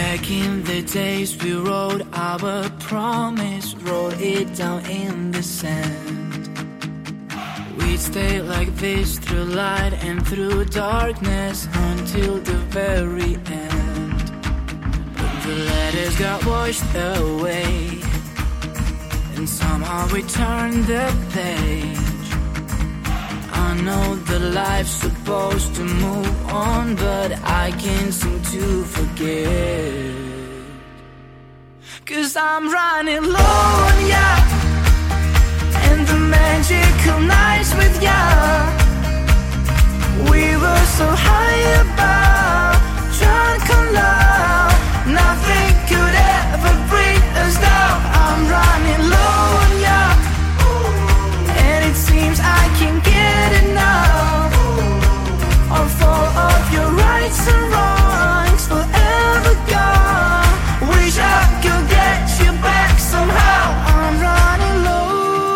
Back in the days we wrote our promise, wrote it down in the sand. We'd stay like this through light and through darkness until the very end. But the letters got washed away, and somehow we turned the page. I know that life's supposed to move on, but I can't seem to forget. 'Cause I'm running low on ya, and the magical nights with ya. We were so high above, drunk on love. Nothing could ever bring us down. I'm running low on ya, and it seems I can't get enough of all of your rights and wrongs forever gone. Wish I could get you back somehow. I'm running low.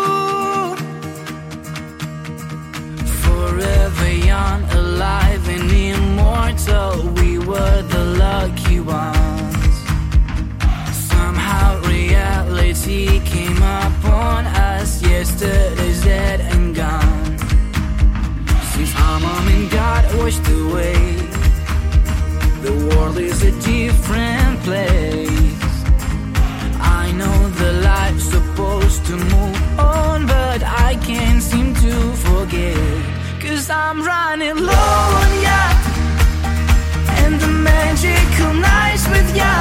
Forever young, alive and immortal, we were the lucky ones. Somehow reality came upon us. Yesterday's dead and gone. Since our mom and God washed away, the world is a different place. I know the life's supposed to move on, but I can't seem to forget. 'Cause I'm running low on ya, and the magical nights with ya.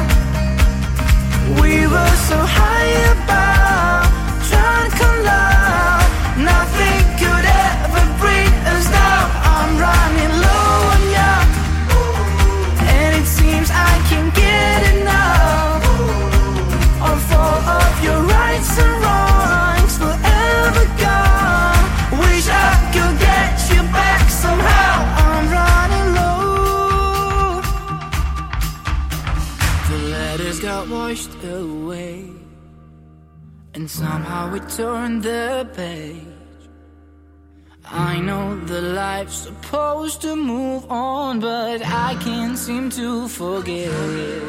We were so high above, drunk on love. Nothing could ever bring us down. I'm running low on ya, and it seems I can't get enough of all of your rights and wrongs forever gone. Wish I could get you back somehow. I'm running low. The letters got washed away, and somehow we turned the page. I know that life's supposed to move on, but I can't seem to forget.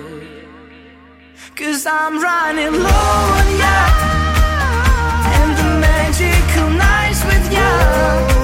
'Cause I'm running low on ya, and the magical nights with ya.